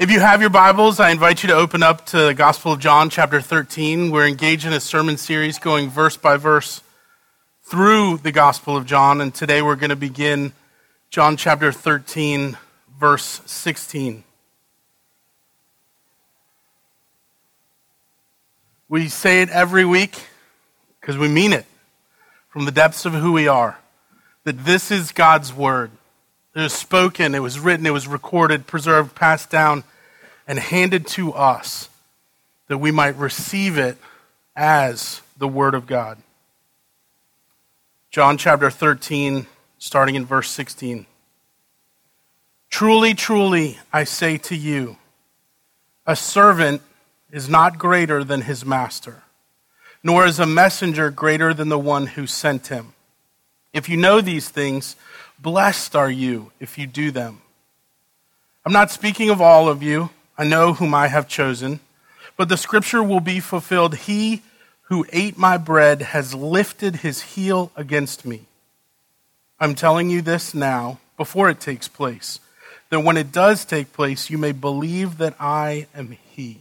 If you have your Bibles, I invite you to open up to the Gospel of John, chapter 13. We're engaged in a sermon series going verse by verse through the Gospel of John, and today we're going to begin John chapter 13, verse 16. We say it every week because we mean it from the depths of who we are, that this is God's word. It was spoken, it was written, it was recorded, preserved, passed down, and handed to us that we might receive it as the word of God. John chapter 13, starting in verse 16. Truly, truly, I say to you, a servant is not greater than his master, nor is a messenger greater than the one who sent him. If you know these things, blessed are you if you do them. I'm not speaking of all of you. I know whom I have chosen. But the scripture will be fulfilled. He who ate my bread has lifted his heel against me. I'm telling you this now, before it takes place, that when it does take place, you may believe that I am he.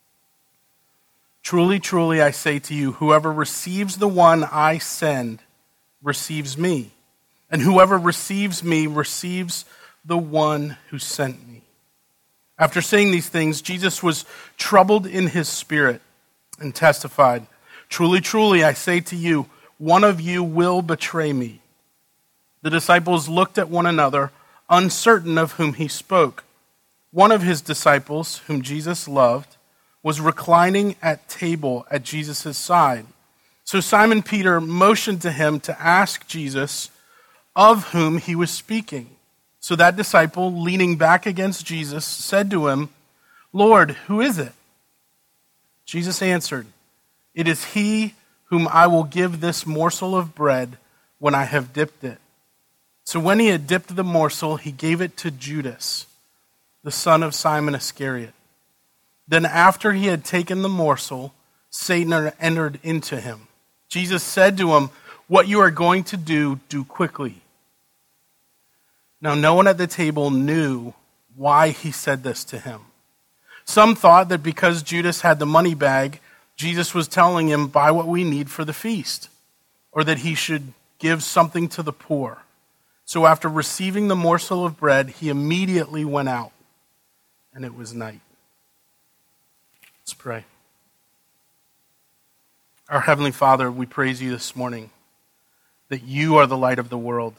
Truly, truly, I say to you, whoever receives the one I send receives me. And whoever receives me receives the one who sent me. After saying these things, Jesus was troubled in his spirit and testified, truly, truly, I say to you, one of you will betray me. The disciples looked at one another, uncertain of whom he spoke. One of his disciples, whom Jesus loved, was reclining at table at Jesus' side. So Simon Peter motioned to him to ask Jesus of whom he was speaking. So that disciple, leaning back against Jesus, said to him, Lord, who is it? Jesus answered, it is he whom I will give this morsel of bread when I have dipped it. So when he had dipped the morsel, he gave it to Judas, the son of Simon Iscariot. Then after he had taken the morsel, Satan entered into him. Jesus said to him, what you are going to do, do quickly. Now no one at the table knew why he said this to him. Some thought that because Judas had the money bag, Jesus was telling him, buy what we need for the feast, or that he should give something to the poor. So after receiving the morsel of bread, he immediately went out, and it was night. Let's pray. Our Heavenly Father, we praise you this morning that you are the light of the world.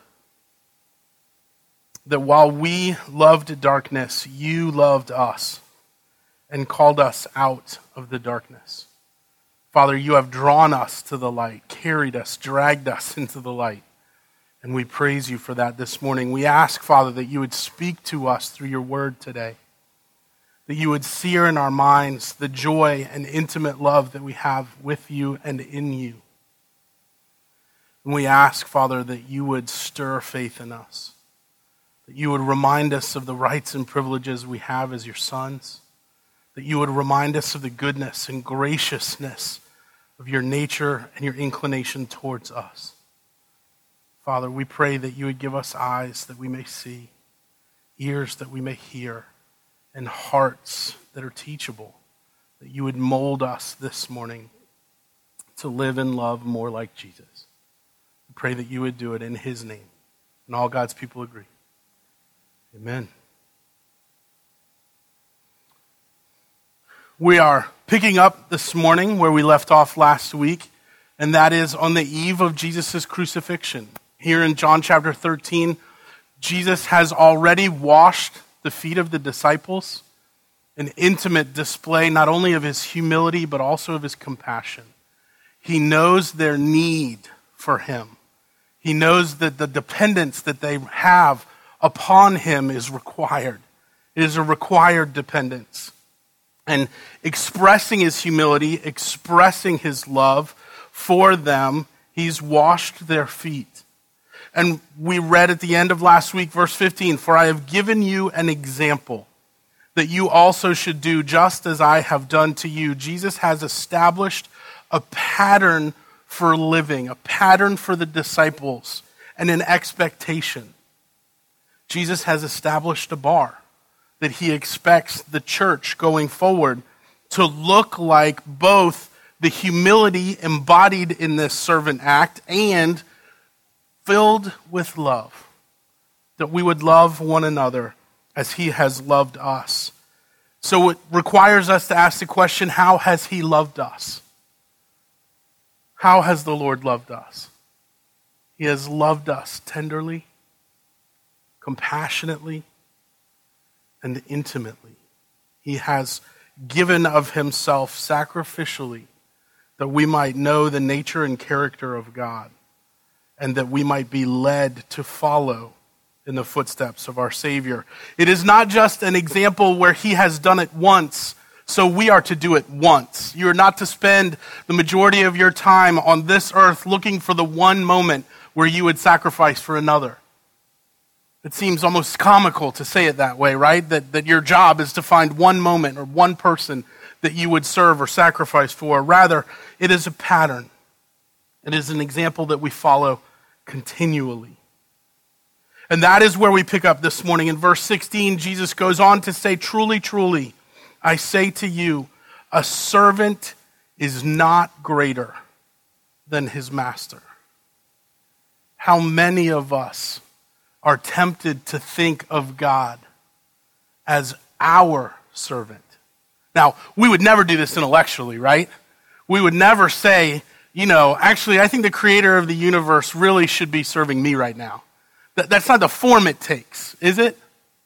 That while we loved darkness, you loved us and called us out of the darkness. Father, you have drawn us to the light, carried us, dragged us into the light. And we praise you for that this morning. We ask, Father, that you would speak to us through your word today. That you would sear in our minds the joy and intimate love that we have with you and in you. And we ask, Father, that you would stir faith in us. That you would remind us of the rights and privileges we have as your sons. That you would remind us of the goodness and graciousness of your nature and your inclination towards us. Father, we pray that you would give us eyes that we may see, ears that we may hear, and hearts that are teachable, that you would mold us this morning to live and love more like Jesus. We pray that you would do it in his name. And all God's people agree. Amen. We are picking up this morning where we left off last week, and that is on the eve of Jesus' crucifixion. Here in John chapter 13, Jesus has already washed the feet of the disciples, an intimate display not only of his humility but also of his compassion. He knows their need for him. He knows that the dependence that they have upon him is required. It is a required dependence. And expressing his humility, expressing his love for them, he's washed their feet. And we read at the end of last week, verse 15, for I have given you an example that you also should do just as I have done to you. Jesus has established a pattern for living, a pattern for the disciples, and an expectation. Jesus has established a bar, that he expects the church going forward to look like both the humility embodied in this servant act and filled with love. That we would love one another as he has loved us. So it requires us to ask the question, how has he loved us? How has the Lord loved us? He has loved us tenderly, compassionately, and intimately. He has given of himself sacrificially that we might know the nature and character of God and that we might be led to follow in the footsteps of our Savior. It is not just an example where he has done it once, so we are to do it once. You are not to spend the majority of your time on this earth looking for the one moment where you would sacrifice for another. It seems almost comical to say it that way, right? That your job is to find one moment or one person that you would serve or sacrifice for. Rather, it is a pattern. It is an example that we follow continually. And that is where we pick up this morning. In verse 16, Jesus goes on to say, "Truly, truly, I say to you, a servant is not greater than his master." How many of us are tempted to think of God as our servant? Now, we would never do this intellectually, right? We would never say, actually, I think the creator of the universe really should be serving me right now. That's not the form it takes, is it?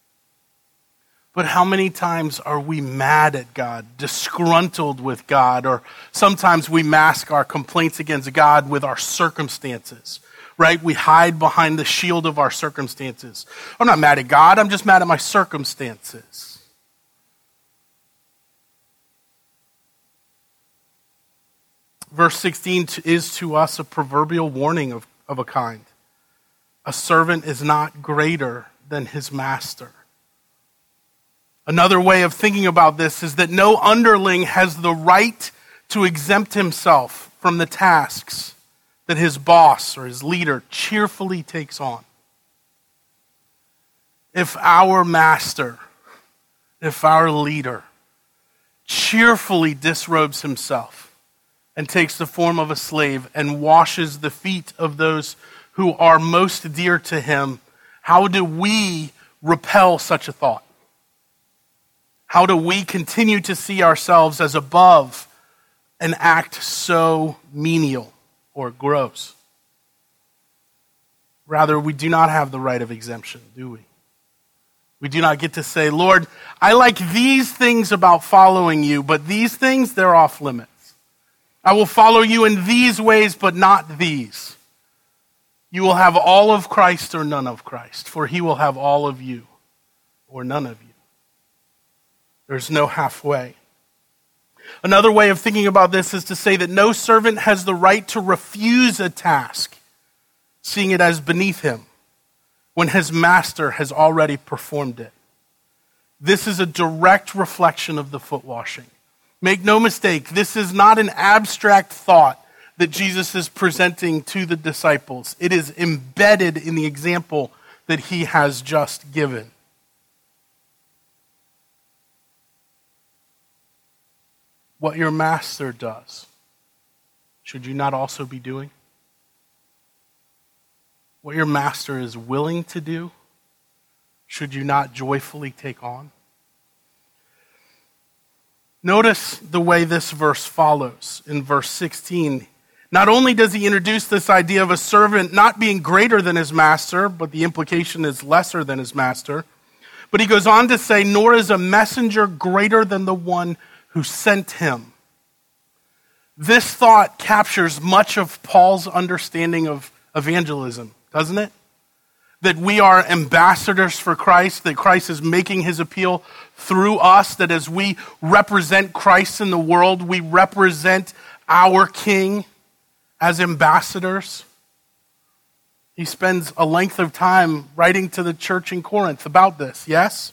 But how many times are we mad at God, disgruntled with God, or sometimes we mask our complaints against God with our circumstances, right? We hide behind the shield of our circumstances. I'm not mad at God, I'm just mad at my circumstances. Verse 16 is to us a proverbial warning of a kind. A servant is not greater than his master. Another way of thinking about this is that no underling has the right to exempt himself from the tasks that his boss or his leader cheerfully takes on. If our master, if our leader cheerfully disrobes himself and takes the form of a slave and washes the feet of those who are most dear to him, how do we repel such a thought? How do we continue to see ourselves as above an act so menial or gross? Rather, we do not have the right of exemption, do we? We do not get to say, Lord, I like these things about following you, but these things, they're off limits. I will follow you in these ways, but not these. You will have all of Christ or none of Christ, for he will have all of you or none of you. There's no halfway. Another way of thinking about this is to say that no servant has the right to refuse a task, seeing it as beneath him, when his master has already performed it. This is a direct reflection of the foot washing. Make no mistake, this is not an abstract thought that Jesus is presenting to the disciples. It is embedded in the example that he has just given. What your master does, should you not also be doing? What your master is willing to do, should you not joyfully take on? Notice the way this verse follows in verse 16. Not only does he introduce this idea of a servant not being greater than his master, but the implication is lesser than his master, but he goes on to say, nor is a messenger greater than the one who sent him. This thought captures much of Paul's understanding of evangelism, doesn't it? That we are ambassadors for Christ, that Christ is making his appeal through us, that as we represent Christ in the world, we represent our King as ambassadors. He spends a length of time writing to the church in Corinth about this, yes?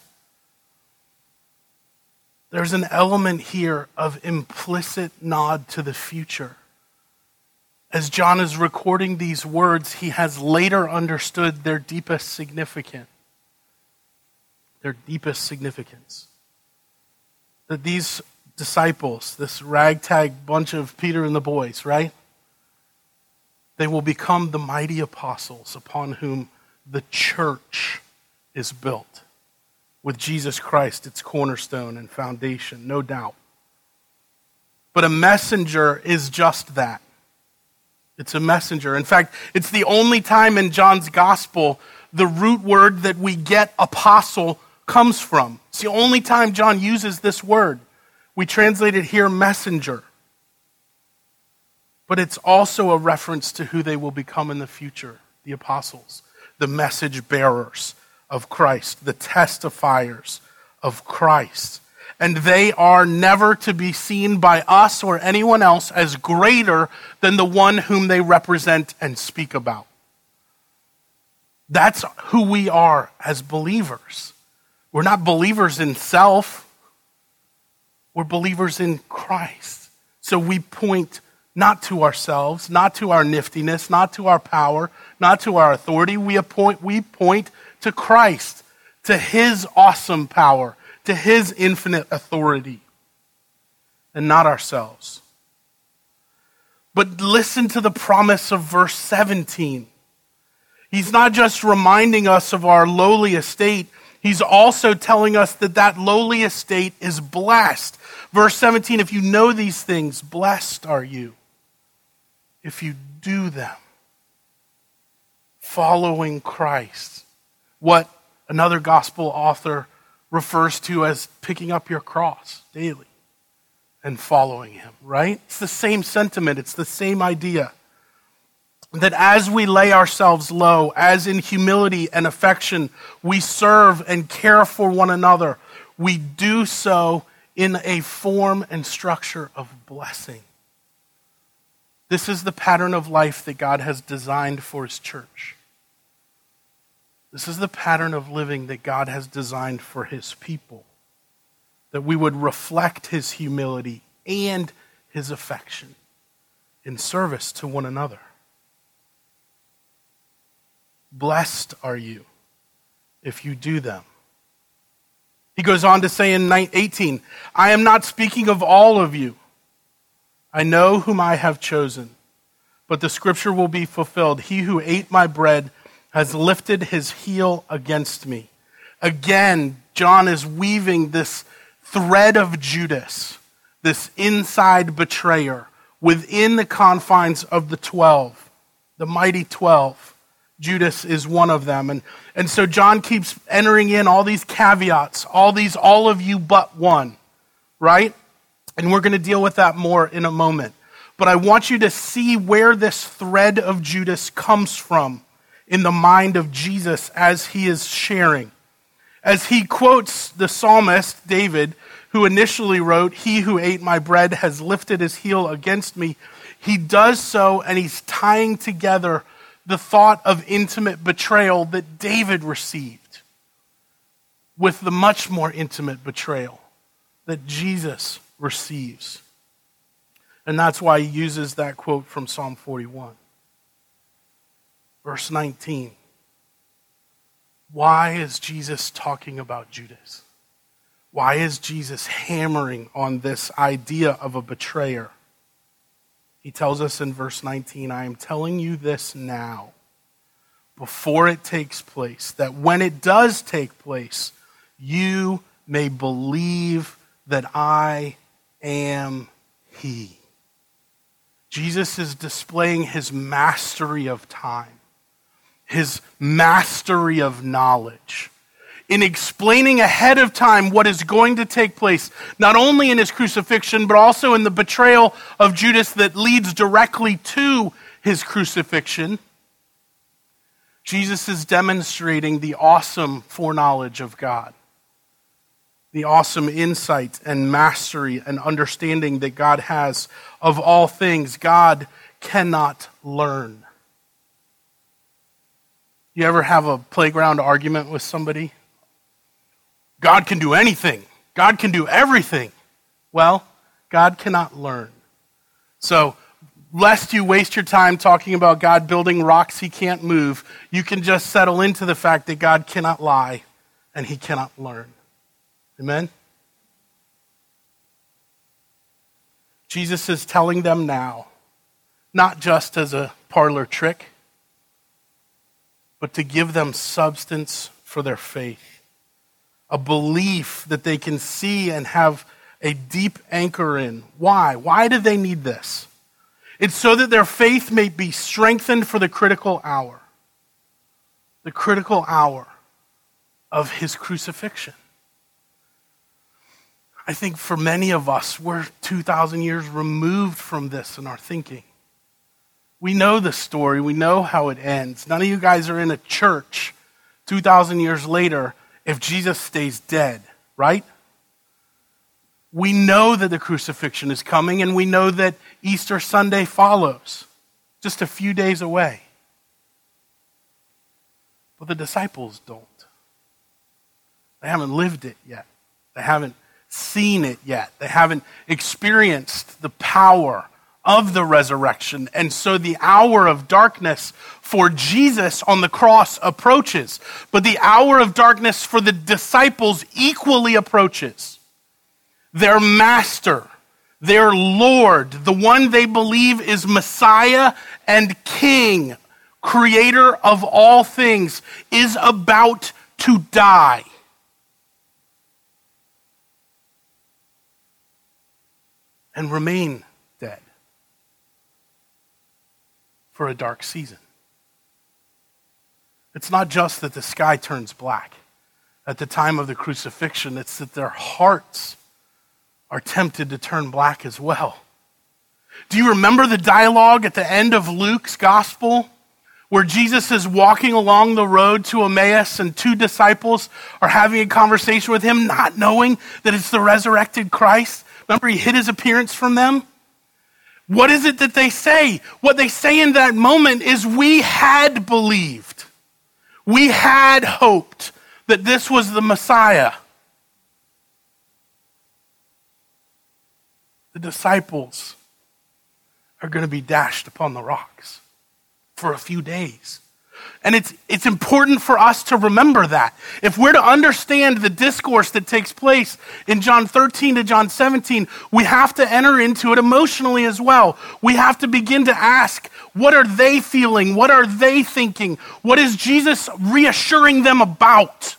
There's an element here of implicit nod to the future. As John is recording these words, he has later understood their deepest significance. their deepest significance. That these disciples, this ragtag bunch of Peter and the boys, right? They will become the mighty apostles upon whom the church is built, with Jesus Christ, its cornerstone and foundation, no doubt. But a messenger is just that. It's a messenger. In fact, it's the only time in John's gospel the root word that we get apostle comes from. It's the only time John uses this word. We translate it here messenger. But it's also a reference to who they will become in the future, the apostles, the message bearers of Christ, the testifiers of Christ. And they are never to be seen by us or anyone else as greater than the one whom they represent and speak about. That's who we are as believers. We're not believers in self. We're believers in Christ. So we point not to ourselves, not to our niftiness, not to our power, not to our authority. We point to Christ, to his awesome power, to his infinite authority, and not ourselves. But listen to the promise of verse 17. He's not just reminding us of our lowly estate, he's also telling us that that lowly estate is blessed. Verse 17, if you know these things, blessed are you if you do them. Following Christ. What another gospel author refers to as picking up your cross daily and following him, right? It's the same sentiment. It's the same idea. That as we lay ourselves low, as in humility and affection, we serve and care for one another, we do so in a form and structure of blessing. This is the pattern of life that God has designed for his church. This is the pattern of living that God has designed for his people. That we would reflect his humility and his affection in service to one another. Blessed are you if you do them. He goes on to say in 18, I am not speaking of all of you. I know whom I have chosen, but the scripture will be fulfilled. He who ate my bread has lifted his heel against me. Again, John is weaving this thread of Judas, this inside betrayer, within the confines of the 12, the mighty 12. Judas is one of them. And so John keeps entering in all these caveats, all of you but one, right? And we're going to deal with that more in a moment. But I want you to see where this thread of Judas comes from in the mind of Jesus as he is sharing. As he quotes the psalmist, David, who initially wrote, he who ate my bread has lifted his heel against me. He does so and he's tying together the thought of intimate betrayal that David received with the much more intimate betrayal that Jesus receives. And that's why he uses that quote from Psalm 41. Verse 19. Why is Jesus talking about Judas? Why is Jesus hammering on this idea of a betrayer? He tells us in verse 19, I am telling you this now, before it takes place, that when it does take place, you may believe that I am he. Jesus is displaying his mastery of time, his mastery of knowledge, in explaining ahead of time what is going to take place, not only in his crucifixion, but also in the betrayal of Judas that leads directly to his crucifixion. Jesus is demonstrating the awesome foreknowledge of God, the awesome insight and mastery and understanding that God has of all things. God cannot learn. You ever have a playground argument with somebody? God can do anything. God can do everything. Well, God cannot learn. So, lest you waste your time talking about God building rocks he can't move, you can just settle into the fact that God cannot lie and he cannot learn. Amen? Jesus is telling them now, not just as a parlor trick, but to give them substance for their faith, a belief that they can see and have a deep anchor in. Why? Why do they need this? It's so that their faith may be strengthened for the critical hour of his crucifixion. I think for many of us, we're 2,000 years removed from this in our thinking. We know the story. We know how it ends. None of you guys are in a church 2,000 years later if Jesus stays dead, right? We know that the crucifixion is coming, and we know that Easter Sunday follows, just a few days away. But the disciples don't. They haven't lived it yet. They haven't seen it yet. They haven't experienced the power of the resurrection. And so the hour of darkness for Jesus on the cross approaches. But the hour of darkness for the disciples equally approaches. Their master, their Lord, the one they believe is Messiah and King, creator of all things, is about to die. And remain dead for a dark season. It's not just that the sky turns black at the time of the crucifixion, it's that their hearts are tempted to turn black as well. Do you remember the dialogue at the end of Luke's gospel where Jesus is walking along the road to Emmaus and two disciples are having a conversation with him, not knowing that it's the resurrected Christ? Remember, he hid his appearance from them? What is it that they say? What they say in that moment is, we had believed. We had hoped that this was the Messiah. The disciples are going to be dashed upon the rocks for a few days. And it's important for us to remember that. If we're to understand the discourse that takes place in John 13 to John 17, we have to enter into it emotionally as well. We have to begin to ask, what are they feeling? What are they thinking? What is Jesus reassuring them about?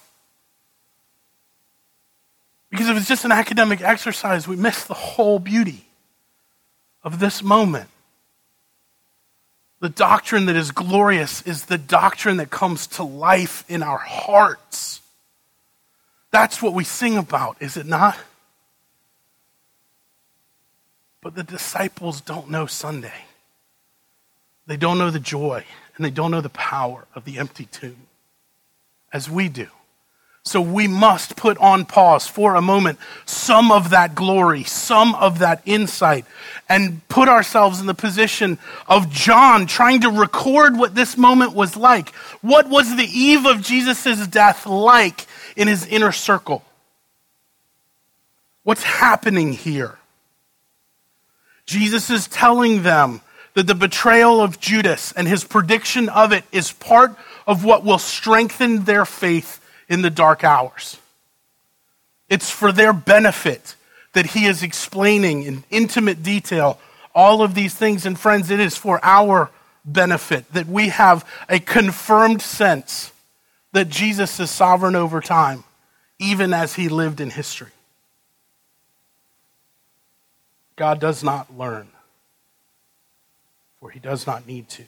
Because if it's just an academic exercise, we miss the whole beauty of this moment. The doctrine that is glorious is the doctrine that comes to life in our hearts. That's what we sing about, is it not? But the disciples don't know Sunday. They don't know the joy, and they don't know the power of the empty tomb, as we do. So we must put on pause for a moment some of that glory, some of that insight, and put ourselves in the position of John trying to record what this moment was like. What was the eve of Jesus' death like in his inner circle? What's happening here? Jesus is telling them that the betrayal of Judas and his prediction of it is part of what will strengthen their faith in the dark hours. It's for their benefit that he is explaining in intimate detail all of these things. And friends, it is for our benefit that we have a confirmed sense that Jesus is sovereign over time, even as he lived in history. God does not learn, for he does not need to.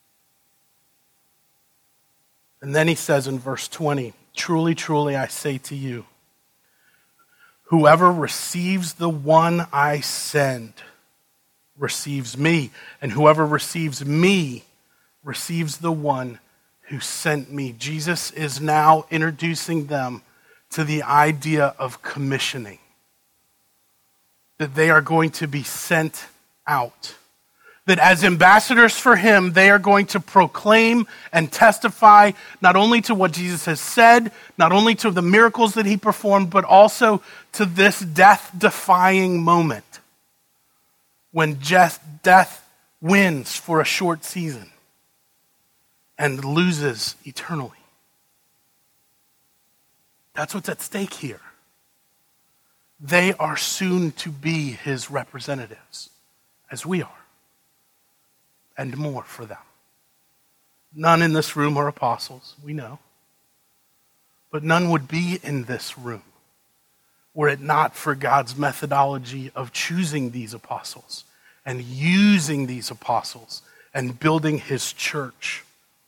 And then he says in verse 20, "Truly, truly, I say to you, whoever receives the one I send receives me, and whoever receives me receives the one who sent me." Jesus is now introducing them to the idea of commissioning, that they are going to be sent out. That as ambassadors for him, they are going to proclaim and testify not only to what Jesus has said, not only to the miracles that he performed, but also to this death-defying moment when death wins for a short season and loses eternally. That's what's at stake here. They are soon to be his representatives, as we are, and more for them. None in this room are apostles, we know. But none would be in this room were it not for God's methodology of choosing these apostles and using these apostles and building his church.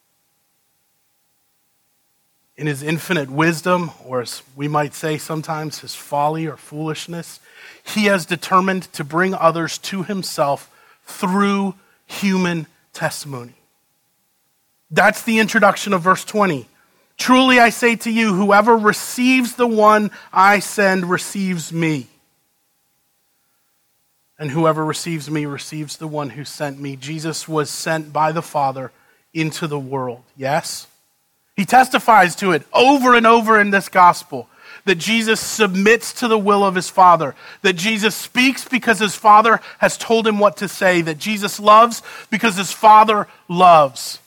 In his infinite wisdom, or as we might say sometimes, his folly or foolishness, he has determined to bring others to himself through human testimony. That's the introduction of verse 20. Truly I say to you, whoever receives the one I send receives me. And whoever receives me receives the one who sent me. Jesus was sent by the Father into the world. Yes? He testifies to it over and over in this gospel, that Jesus submits to the will of his Father, that Jesus speaks because his Father has told him what to say, that Jesus loves because his Father loves.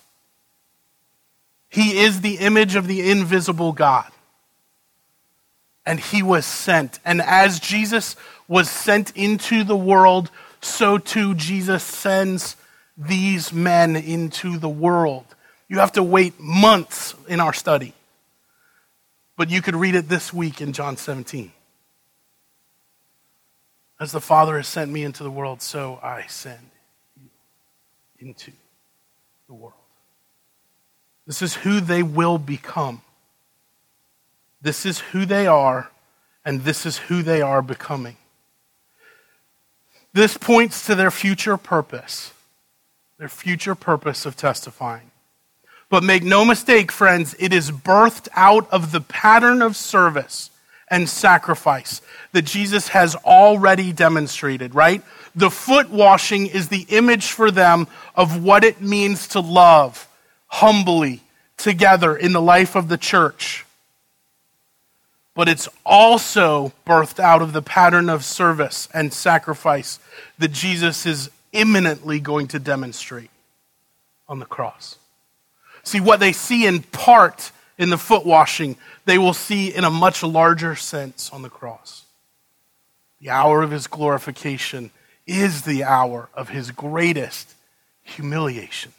He is the image of the invisible God. And he was sent. And as Jesus was sent into the world, so too Jesus sends these men into the world. You have to wait months in our study. But you could read it this week in John 17. As the Father has sent me into the world, so I send you into the world. This is who they will become. This is who they are, and this is who they are becoming. This points to their future purpose of testifying. But make no mistake, friends, it is birthed out of the pattern of service and sacrifice that Jesus has already demonstrated, right? The foot washing is the image for them of what it means to love humbly together in the life of the church. But it's also birthed out of the pattern of service and sacrifice that Jesus is imminently going to demonstrate on the cross. See, what they see in part in the foot washing, they will see in a much larger sense on the cross. The hour of his glorification is the hour of his greatest humiliation.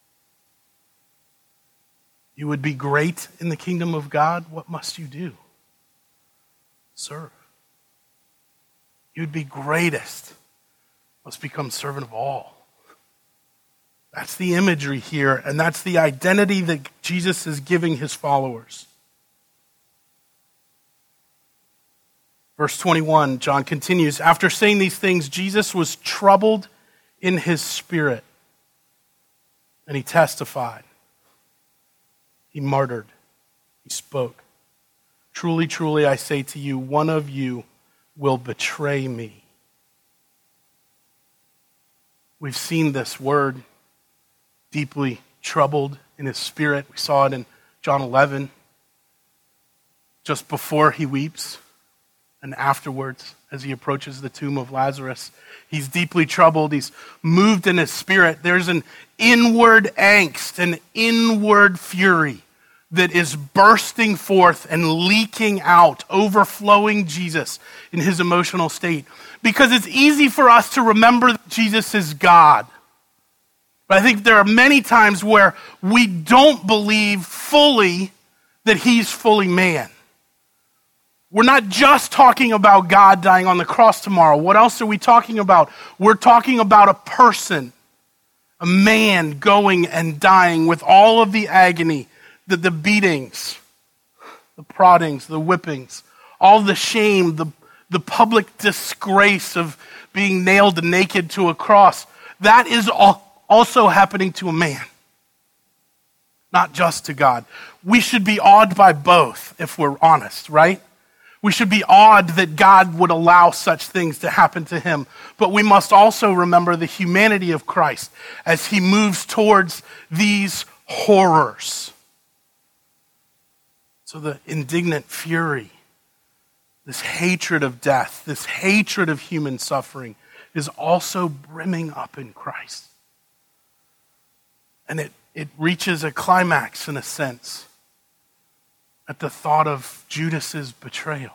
You would be great in the kingdom of God, what must you do? Serve. You'd be greatest, must become servant of all. That's the imagery here, and that's the identity that Jesus is giving his followers. Verse 21, John continues, after saying these things, Jesus was troubled in his spirit, and he testified. He martyred. He spoke. Truly, truly, I say to you, one of you will betray me. We've seen this word, deeply troubled in his spirit. We saw it in John 11, just before he weeps and afterwards as he approaches the tomb of Lazarus. He's deeply troubled. He's moved in his spirit. There's an inward angst, an inward fury that is bursting forth and leaking out, overflowing Jesus in his emotional state. Because it's easy for us to remember Jesus is God. But I think there are many times where we don't believe fully that he's fully man. We're not just talking about God dying on the cross tomorrow. What else are we talking about? We're talking about a person, a man going and dying with all of the agony, the beatings, the proddings, the whippings, all the shame, the public disgrace of being nailed naked to a cross. That is also happening to a man, not just to God. We should be awed by both, if we're honest, right? We should be awed that God would allow such things to happen to him. But we must also remember the humanity of Christ as he moves towards these horrors. So the indignant fury, this hatred of death, this hatred of human suffering is also brimming up in Christ. And it reaches a climax in a sense at the thought of Judas's betrayal.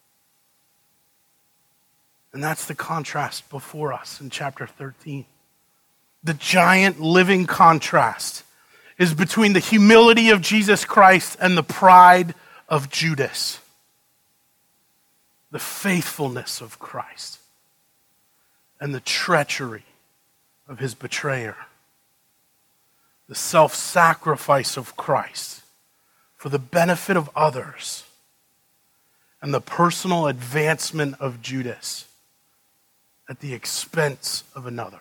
And that's the contrast before us in chapter 13. The giant living contrast is between the humility of Jesus Christ and the pride of Judas. The faithfulness of Christ and the treachery of his betrayer. The self-sacrifice of Christ for the benefit of others and the personal advancement of Judas at the expense of another.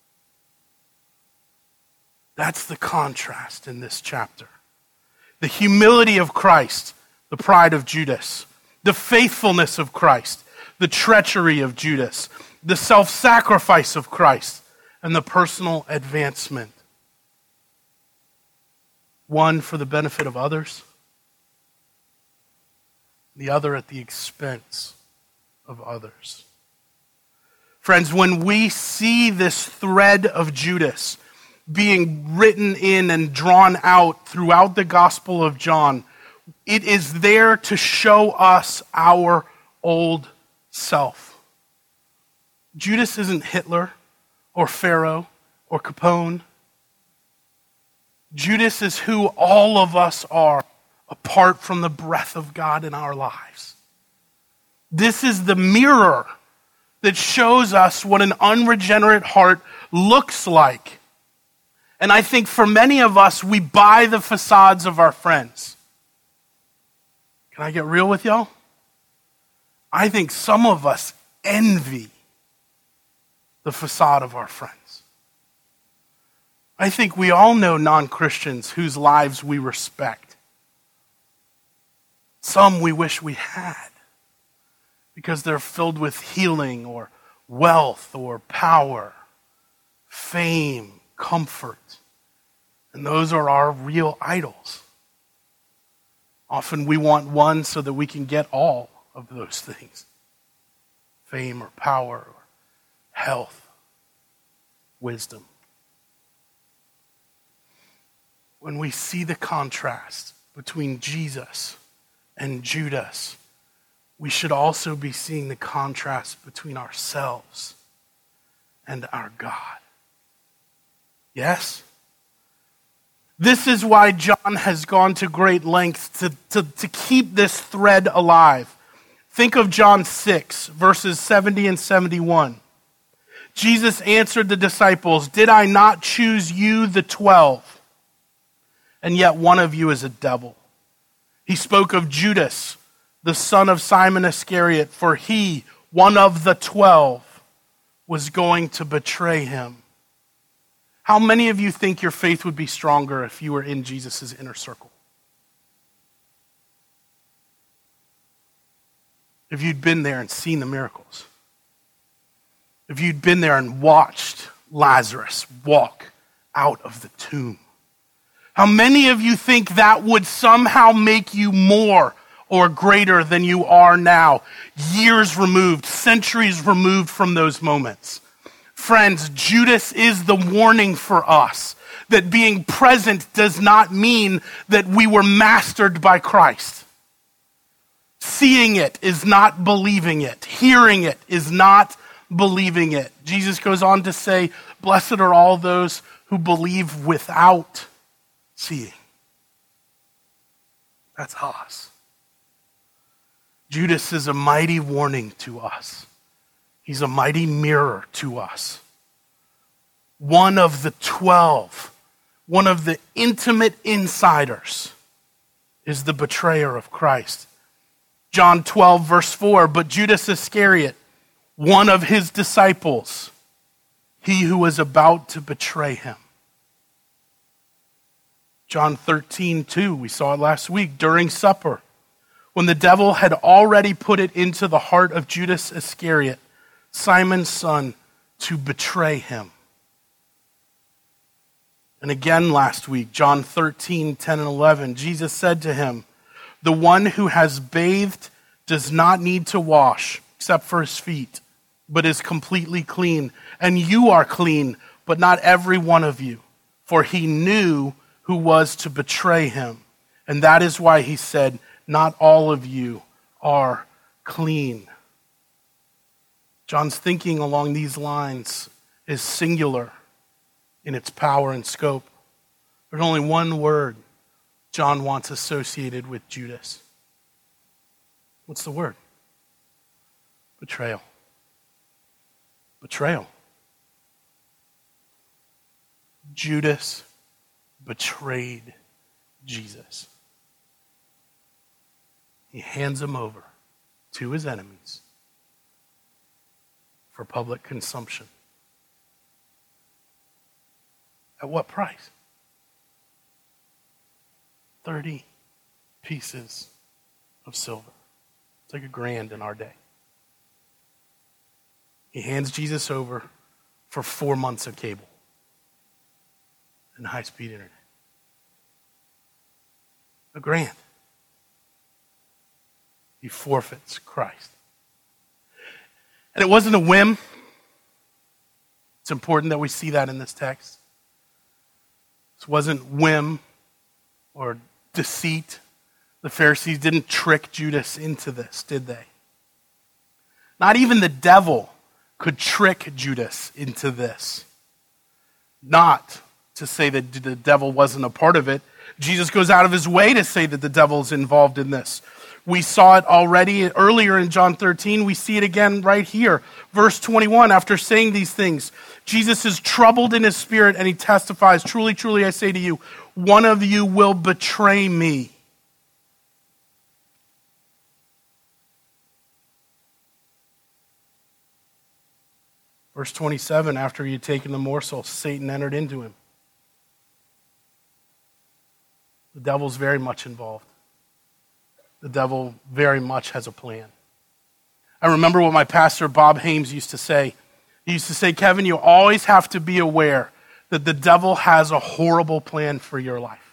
That's the contrast in this chapter. The humility of Christ, the pride of Judas. The faithfulness of Christ, the treachery of Judas. The self-sacrifice of Christ, and the personal advancement. One for the benefit of others, the other at the expense of others. Friends, when we see this thread of Judas being written in and drawn out throughout the Gospel of John, it is there to show us our old self. Judas isn't Hitler or Pharaoh or Capone. Judas is who all of us are apart from the breath of God in our lives. This is the mirror that shows us what an unregenerate heart looks like. And I think for many of us, we buy the facades of our friends. Can I get real with y'all? I think some of us envy the facade of our friends. I think we all know non-Christians whose lives we respect. Some we wish we had because they're filled with healing or wealth or power, fame, comfort. And those are our real idols. Often we want one so that we can get all of those things. Fame or power or health, wisdom. When we see the contrast between Jesus and Judas, we should also be seeing the contrast between ourselves and our God. Yes? This is why John has gone to great lengths to keep this thread alive. Think of John 6, verses 70 and 71. Jesus answered the disciples, "Did I not choose you, the 12? And yet one of you is a devil." He spoke of Judas, the son of Simon Iscariot, for he, one of the 12, was going to betray him. How many of you think your faith would be stronger if you were in Jesus' inner circle? If you'd been there and seen the miracles. If you'd been there and watched Lazarus walk out of the tomb. How many of you think that would somehow make you more or greater than you are now? Years removed, centuries removed from those moments. Friends, Judas is the warning for us that being present does not mean that we were mastered by Christ. Seeing it is not believing it. Hearing it is not believing it. Jesus goes on to say, "Blessed are all those who believe without seeing." That's us. Judas is a mighty warning to us. He's a mighty mirror to us. One of the 12, one of the intimate insiders, is the betrayer of Christ. John 12, verse 4, "But Judas Iscariot, one of his disciples, he who was about to betray him." John 13, 2, we saw it last week, during supper, when the devil had already put it into the heart of Judas Iscariot, Simon's son, to betray him. And again last week, John 13, 10 and 11, Jesus said to him, "The one who has bathed does not need to wash except for his feet, but is completely clean. And you are clean, but not every one of you." For he knew who was to betray him. And that is why he said, not all of you are clean. John's thinking along these lines is singular in its power and scope. There's only one word John wants associated with Judas. What's the word? Betrayal. Betrayal. Judas betrayed Jesus. He hands him over to his enemies for public consumption. At what price? 30 pieces of silver. It's like $1,000 in our day. He hands Jesus over for 4 months of cable and high-speed internet. $1,000. He forfeits Christ. And it wasn't a whim. It's important that we see that in this text. This wasn't whim or deceit. The Pharisees didn't trick Judas into this, did they? Not even the devil could trick Judas into this. Not to say that the devil wasn't a part of it. Jesus goes out of his way to say that the devil's involved in this. We saw it already earlier in John 13. We see it again right here. Verse 21, after saying these things, Jesus is troubled in his spirit and he testifies, "Truly, truly, I say to you, one of you will betray me." Verse 27, after he had taken the morsel, Satan entered into him. The devil's very much involved. The devil very much has a plan. I remember what my pastor, Bob Hames, used to say. He used to say, "Kevin, you always have to be aware that the devil has a horrible plan for your life.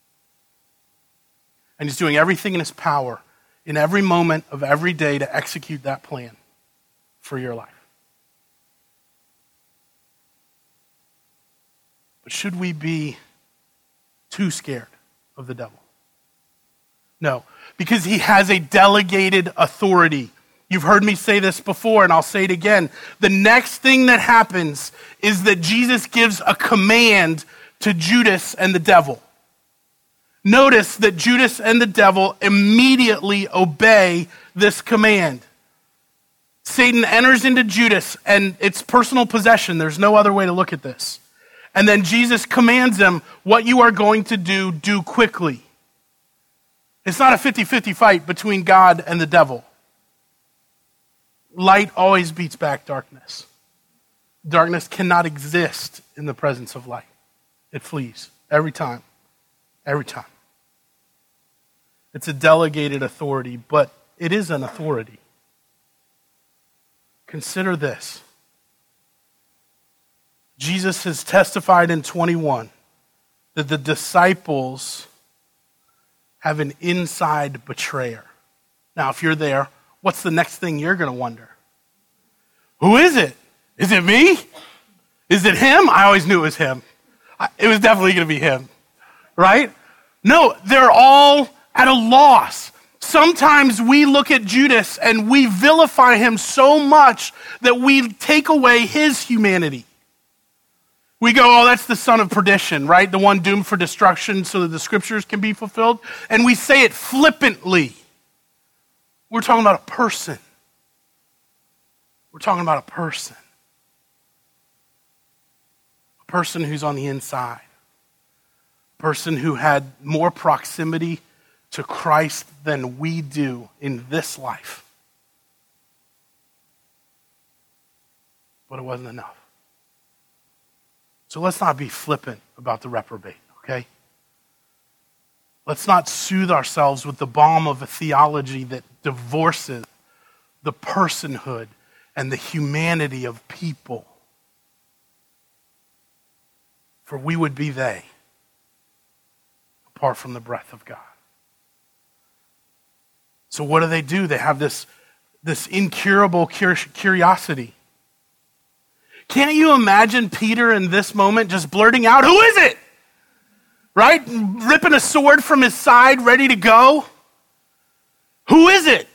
And he's doing everything in his power in every moment of every day to execute that plan for your life." But should we be too scared of the devil? No, because he has a delegated authority. You've heard me say this before, and I'll say it again. The next thing that happens is that Jesus gives a command to Judas and the devil. Notice that Judas and the devil immediately obey this command. Satan enters into Judas, and it's personal possession. There's no other way to look at this. And then Jesus commands him, what you are going to do quickly. It's not a 50-50 fight between God and the devil. Light always beats back darkness. Darkness cannot exist in the presence of light. It flees every time. Every time. It's a delegated authority, but it is an authority. Consider this. Jesus has testified in 21 that the disciples have an inside betrayer. Now, if you're there, what's the next thing you're going to wonder? Who is it? Is it me? Is it him? I always knew it was him. It was definitely going to be him, right? No, they're all at a loss. Sometimes we look at Judas and we vilify him so much that we take away his humanity. We go, oh, that's the son of perdition, right? The one doomed for destruction so that the scriptures can be fulfilled. And we say it flippantly. We're talking about a person. We're talking about a person. A person who's on the inside. A person who had more proximity to Christ than we do in this life. But it wasn't enough. So let's not be flippant about the reprobate, okay? Let's not soothe ourselves with the balm of a theology that divorces the personhood and the humanity of people. For we would be they, apart from the breath of God. So what do? They have this incurable curiosity. Can't you imagine Peter in this moment just blurting out, "Who is it?" Right? Ripping a sword from his side, ready to go. Who is it?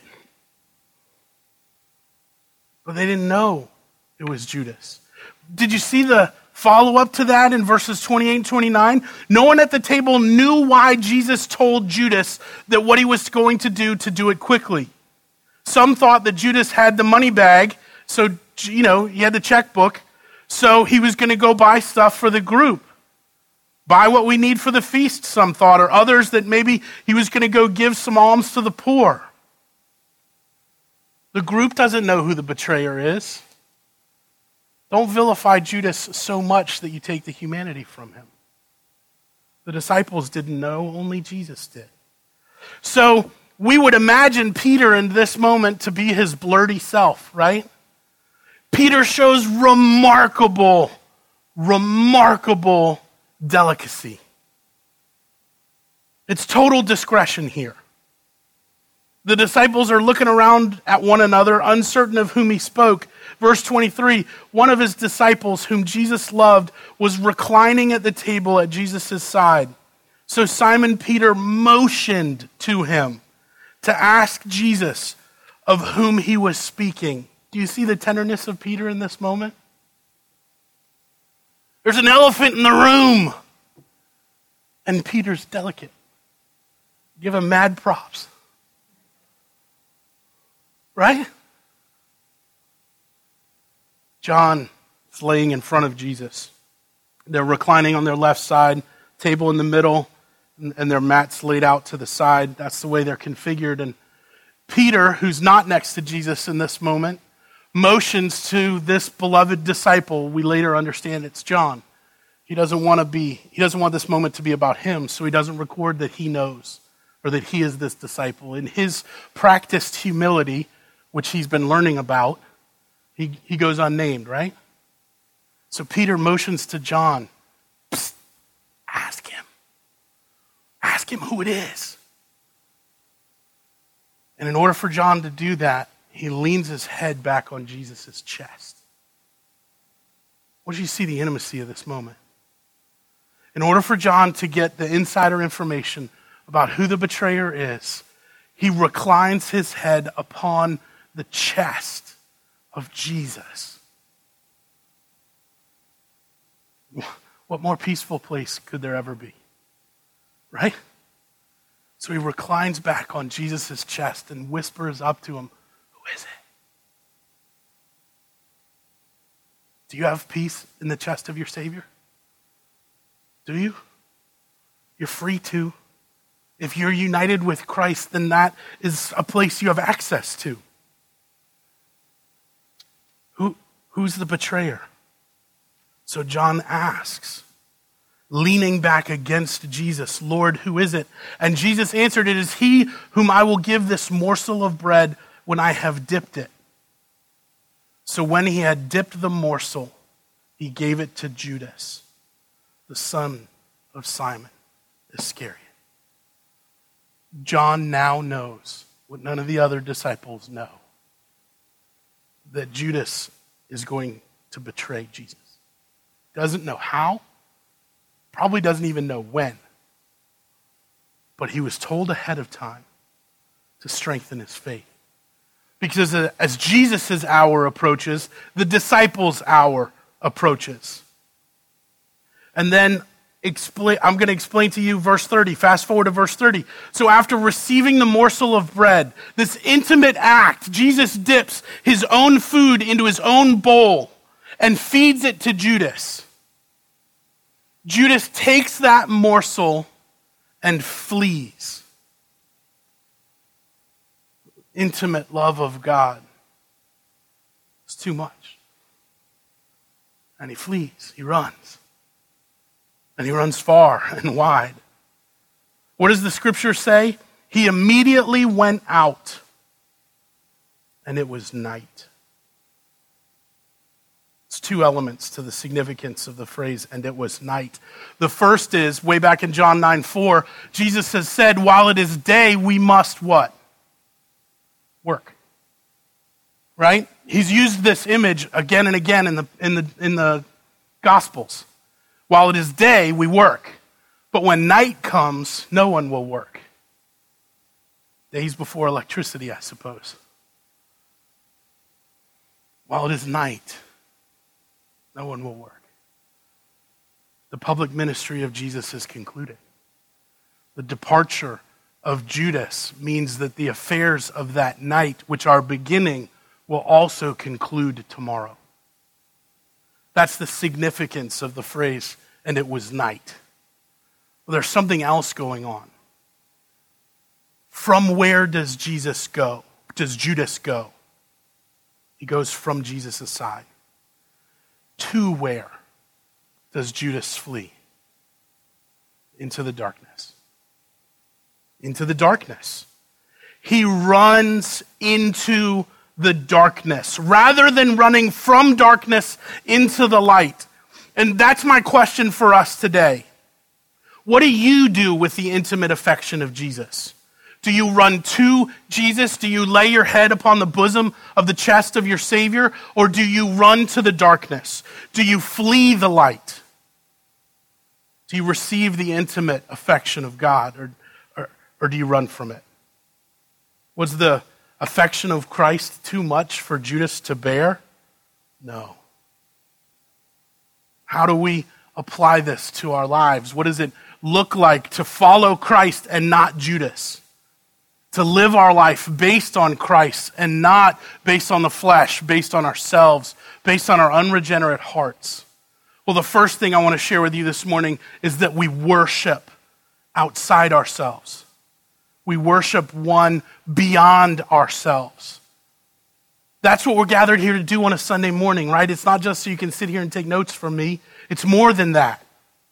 But they didn't know it was Judas. Did you see the follow-up to that in verses 28 and 29? No one at the table knew why Jesus told Judas that what he was going to do it quickly. Some thought that Judas had the money bag, so, he had the checkbook, so he was going to go buy stuff for the group. Buy what we need for the feast, some thought, or others that maybe he was going to go give some alms to the poor. The group doesn't know who the betrayer is. Don't vilify Judas so much that you take the humanity from him. The disciples didn't know, only Jesus did. So we would imagine Peter in this moment to be his blurty self, right? Peter shows remarkable delicacy. It's total discretion here. The disciples are looking around at one another, uncertain of whom he spoke. Verse 23, one of his disciples whom Jesus loved was reclining at the table at Jesus' side. So Simon Peter motioned to him to ask Jesus of whom he was speaking. Do you see the tenderness of Peter in this moment? There's an elephant in the room. And Peter's delicate. Give him mad props. Right? John is laying in front of Jesus. They're reclining on their left side, table in the middle, and their mats laid out to the side. That's the way they're configured. And Peter, who's not next to Jesus in this moment, motions to this beloved disciple. We later understand it's John. He doesn't want this moment to be about him, so he doesn't record that he knows or that he is this disciple. In his practiced humility, which he's been learning about, he goes unnamed, right? So Peter motions to John, "Psst, ask him. Ask him who it is." And in order for John to do that, he leans his head back on Jesus' chest. What do you see the intimacy of this moment? In order for John to get the insider information about who the betrayer is, he reclines his head upon the chest of Jesus. What more peaceful place could there ever be? Right? So he reclines back on Jesus' chest and whispers up to him, "Who is it?" Do you have peace in the chest of your Savior? Do you? You're free to. If you're united with Christ, then that is a place you have access to. Who's the betrayer? So John asks, leaning back against Jesus, "Lord, who is it?" And Jesus answered, "It is he whom I will give this morsel of bread when I have dipped it." So when he had dipped the morsel, he gave it to Judas, the son of Simon Iscariot. John now knows what none of the other disciples know, that Judas is going to betray Jesus. Doesn't know how, probably doesn't even know when, but he was told ahead of time to strengthen his faith. Because as Jesus' hour approaches, the disciples' hour approaches. And then I'm going to explain to you verse 30. Fast forward to verse 30. So after receiving the morsel of bread, this intimate act, Jesus dips his own food into his own bowl and feeds it to Judas. Judas takes that morsel and flees. Intimate love of God. It's too much. And he flees. He runs. And he runs far and wide. What does the scripture say? He immediately went out, and it was night. It's two elements to the significance of the phrase, "and it was night." The first is, way back in John 9:4, Jesus has said, while it is day, we must what? Work. Right? He's used this image again and again in the Gospels. While it is day, we work. But when night comes, no one will work. Days before electricity, I suppose. While it is night, no one will work. The public ministry of Jesus is concluded. The departure of Judas means that the affairs of that night, which are beginning, will also conclude tomorrow. That's the significance of the phrase, and it was night. Well, there's something else going on. From where does Jesus go? Does Judas go? He goes from Jesus' side. To where does Judas flee? Into the darkness. Into the darkness. He runs into the darkness rather than running from darkness into the light. And that's my question for us today. What do you do with the intimate affection of Jesus? Do you run to Jesus? Do you lay your head upon the bosom of the chest of your Savior? Or do you run to the darkness? Do you flee the light? Do you receive the intimate affection of God? Or do you run from it? Was the affection of Christ too much for Judas to bear? No. How do we apply this to our lives? What does it look like to follow Christ and not Judas? To live our life based on Christ and not based on the flesh, based on ourselves, based on our unregenerate hearts? Well, the first thing I want to share with you this morning is that we worship outside ourselves. We worship one beyond ourselves. That's what we're gathered here to do on a Sunday morning, right? It's not just so you can sit here and take notes from me. It's more than that.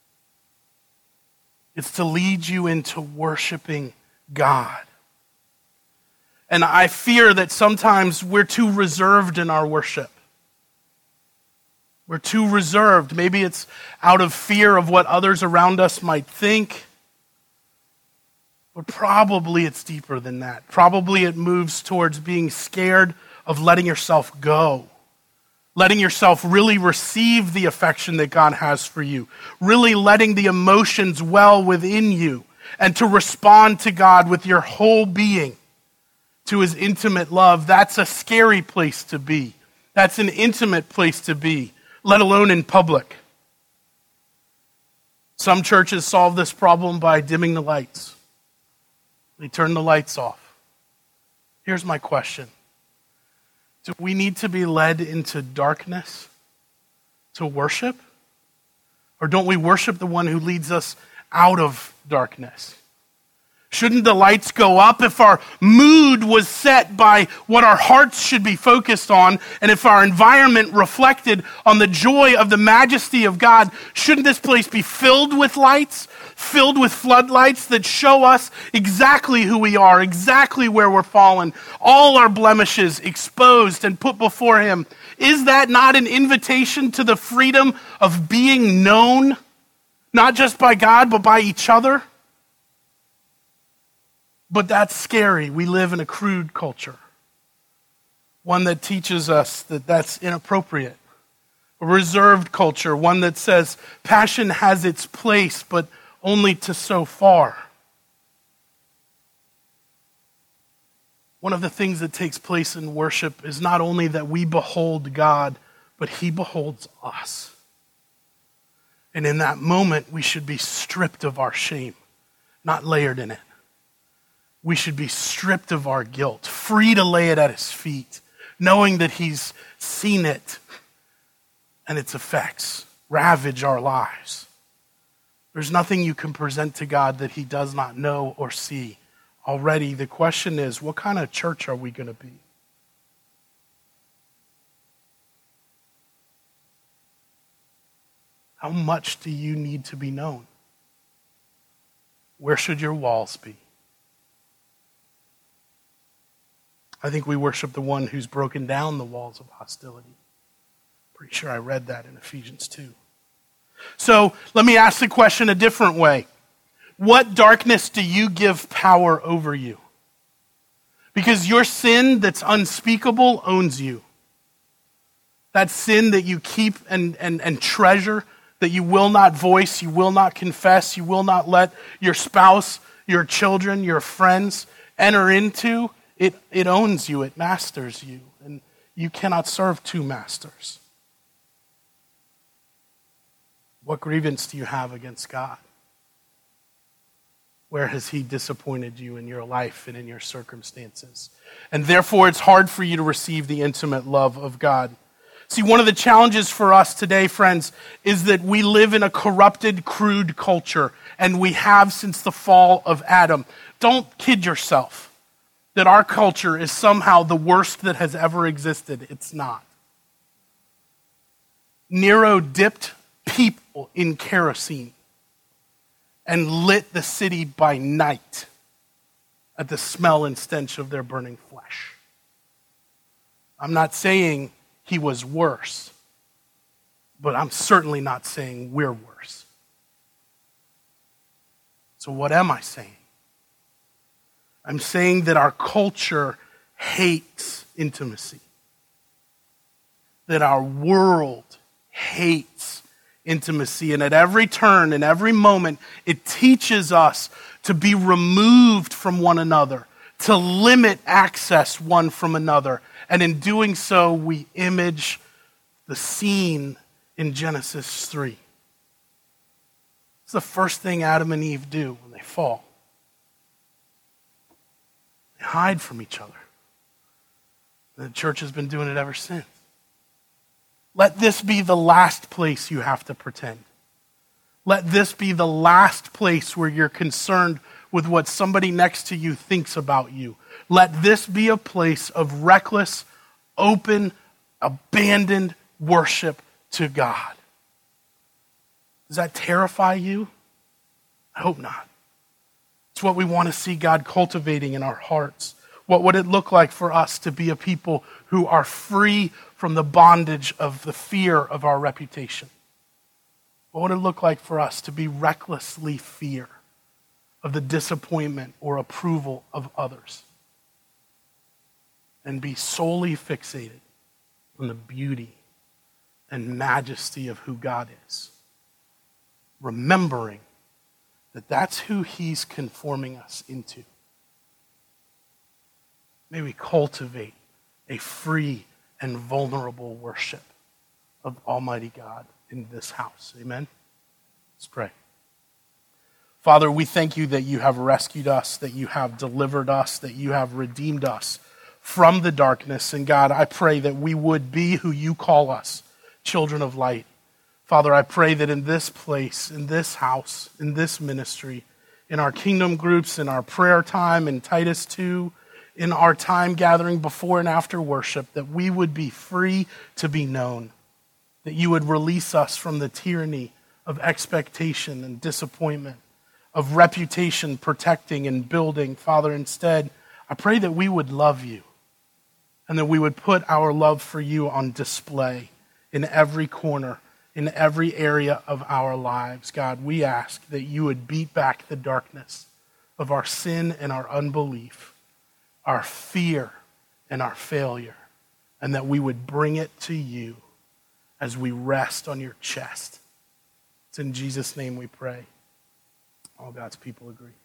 It's to lead you into worshiping God. And I fear that sometimes we're too reserved in our worship. We're too reserved. Maybe it's out of fear of what others around us might think. But probably it's deeper than that. Probably it moves towards being scared of letting yourself go. Letting yourself really receive the affection that God has for you. Really letting the emotions well within you. And to respond to God with your whole being. To his intimate love. That's a scary place to be. That's an intimate place to be. Let alone in public. Some churches solve this problem by dimming the lights. They turn the lights off. Here's my question. Do we need to be led into darkness to worship? Or don't we worship the one who leads us out of darkness? Shouldn't the lights go up if our mood was set by what our hearts should be focused on, and if our environment reflected on the joy of the majesty of God? Shouldn't this place be filled with lights, filled with floodlights that show us exactly who we are, exactly where we're fallen, all our blemishes exposed and put before him? Is that not an invitation to the freedom of being known, not just by God, but by each other? But that's scary. We live in a crude culture. One that teaches us that that's inappropriate. A reserved culture. One that says passion has its place, but only to so far. One of the things that takes place in worship is not only that we behold God, but he beholds us. And in that moment, we should be stripped of our shame, not layered in it. We should be stripped of our guilt, free to lay it at his feet, knowing that he's seen it and its effects ravage our lives. There's nothing you can present to God that he does not know or see already. The question is, what kind of church are we going to be? How much do you need to be known? Where should your walls be? I think we worship the one who's broken down the walls of hostility. Pretty sure I read that in Ephesians 2. So let me ask the question a different way. What darkness do you give power over you? Because your sin that's unspeakable owns you. That sin that you keep and treasure, that you will not voice, you will not confess, you will not let your spouse, your children, your friends, enter into, it owns you, it masters you, and you cannot serve two masters. What grievance do you have against God? Where has he disappointed you in your life and in your circumstances? And therefore, it's hard for you to receive the intimate love of God. See, one of the challenges for us today, friends, is that we live in a corrupted, crude culture, and we have since the fall of Adam. Don't kid yourself that our culture is somehow the worst that has ever existed. It's not. Nero dipped people in kerosene and lit the city by night at the smell and stench of their burning flesh. I'm not saying he was worse, but I'm certainly not saying we're worse. So what am I saying? I'm saying that our culture hates intimacy. That our world hates intimacy. And at every turn, in every moment, it teaches us to be removed from one another, to limit access one from another. And in doing so, we image the scene in Genesis 3. It's the first thing Adam and Eve do when they fall. They hide from each other. The church has been doing it ever since. Let this be the last place you have to pretend. Let this be the last place where you're concerned with what somebody next to you thinks about you. Let this be a place of reckless, open, abandoned worship to God. Does that terrify you? I hope not. It's what we want to see God cultivating in our hearts. What would it look like for us to be a people who are free from the bondage of the fear of our reputation? What would it look like for us to be recklessly fear of the disappointment or approval of others? And be solely fixated on the beauty and majesty of who God is. Remembering that that's who he's conforming us into. May we cultivate a free and vulnerable worship of Almighty God in this house. Amen? Let's pray. Father, we thank you that you have rescued us, that you have delivered us, that you have redeemed us from the darkness. And God, I pray that we would be who you call us, children of light. Father, I pray that in this place, in this house, in this ministry, in our kingdom groups, in our prayer time, in Titus 2, in our time gathering before and after worship, that we would be free to be known, that you would release us from the tyranny of expectation and disappointment, of reputation protecting and building. Father, instead, I pray that we would love you and that we would put our love for you on display in every corner, in every area of our lives. God, we ask that you would beat back the darkness of our sin and our unbelief, our fear and our failure, and that we would bring it to you as we rest on your chest. It's in Jesus' name we pray. All God's people agree.